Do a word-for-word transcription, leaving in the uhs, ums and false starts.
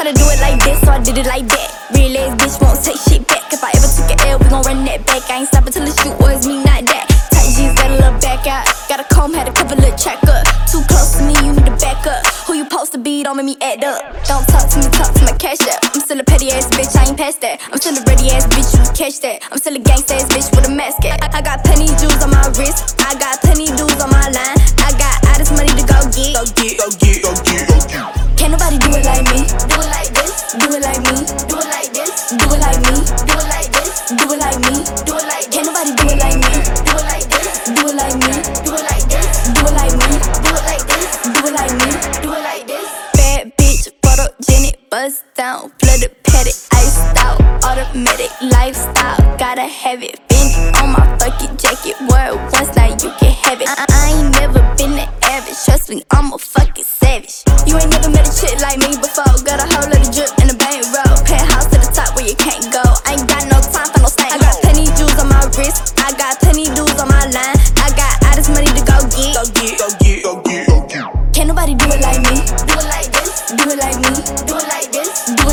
how to do it like this, so I did it like that. Real ass bitch won't take shit back. If I ever took an L, we gon' run that back. I ain't stopping till the shoot was me, not that. Tight jeans, got a little back out. Got a comb, had a cover, little check up. Too close to me, you need to back up. Who you supposed to be, don't make me act up. Don't talk to me, talk to my cash up. I'm still a petty ass bitch, I ain't past that. I'm still a ready ass bitch, you can catch that. I'm still a gangsta ass bitch with a mask at. I, I got plenty jewels on my wrist. I got plenty dudes on my line. I got all this money to go get. Go get, go get, go get, go get. Can't nobody do it like me. Do it like this. Do it like me. Do it like this. Do it like me. Do it like this. Do it like me. Do it like. Can't nobody do it like me. Do it like this. Do it like me. Do it like this. Do it like me. Do it like this. Do it like me. Do it like this. Bad bitch, photogenic, bust down, flooded, petty, iced out, automatic lifestyle. Gotta have it. Bend on my fucking jacket. Word once, now you can have it. I, I ain't never been the average. Trust me, I'm a fucking savage. You ain't never met a chick like me before. Got a whole lot of drip in the bankroll. Penthouse to the top where you can't go. I ain't got no time for no stank. I got plenty jewels on my wrist. I got plenty dudes on my line. I got all this money to go get. Go get, go get, go get, go get. Can't nobody do it like me. Do it like this. Do it like me. Do it like this. Do